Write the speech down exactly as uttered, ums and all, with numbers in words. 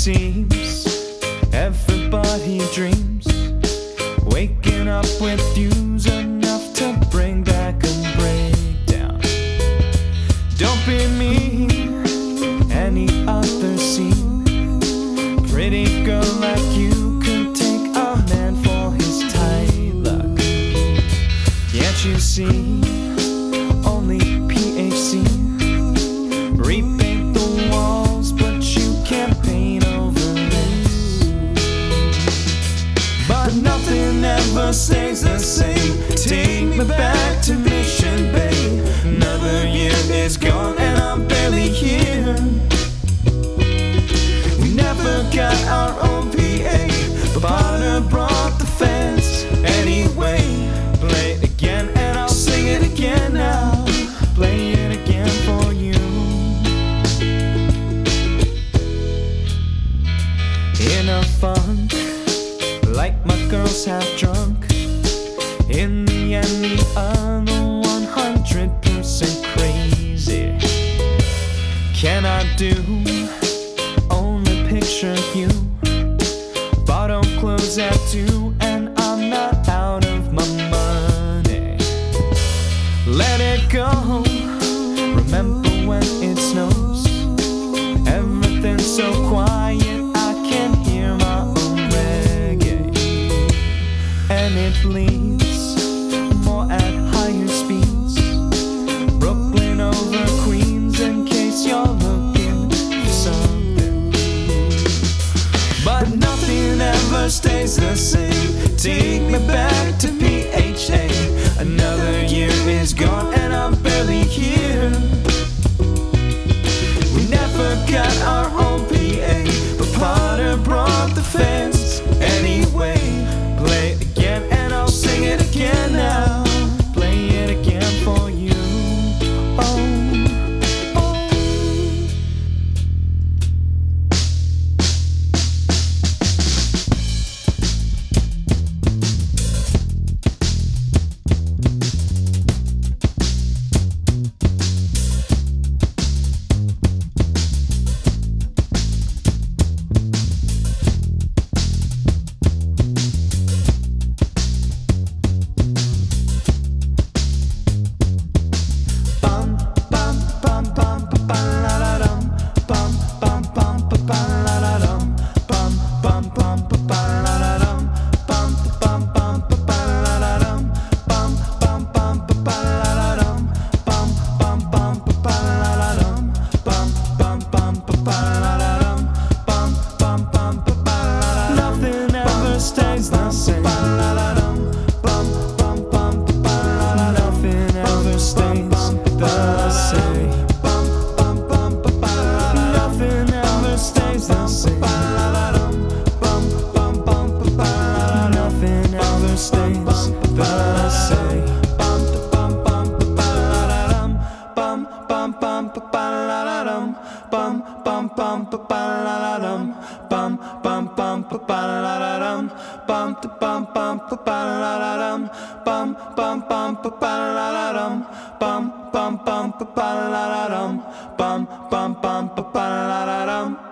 seems everybody dreams waking up with views enough to bring back a breakdown. Don't be me, any other scene. Pretty girl like you could take a man for his tight luck. Yet you see, only P H C. Repaint the walls, but you can't paint over this. But nothing ever stays the same. Take me back to Mission Bay. Another year is gone and I'm barely here. We never got our own P A, but Potter brought the fans anyway. Play it again and I'll sing it again now. Play it again for you. In a funk, like my girls half drunk. In the end, the other one hundred percent crazy. Can I do? Only picture you. Bottom close at two, and I'm not out of my money. Let it go. Remember when it snows? Everything's so quiet. And it bleeds more at higher speeds. Brooklyn over Queens, in case you're looking for something. But nothing ever stays the same. Take me back to P H A. Another year is gone and I'm barely here. We never got our own P A, but Potter brought the fans anyway. Play it again and I'll sing it again now. Play it again for you. Oh, oh. Nothing ever stays the same. Nothing ever stays the same. Nothing ever stays the same. Nothing ever stays the same. Bum bum bum ba la la dum. Bum bum bum ba la la dum. Bum bum bum ba la la dum. Bum bum bum ba la la dum. Bum bum bum ba la la dum. Bum bum bum ba la la dum. Bum bum bum ba la la dum.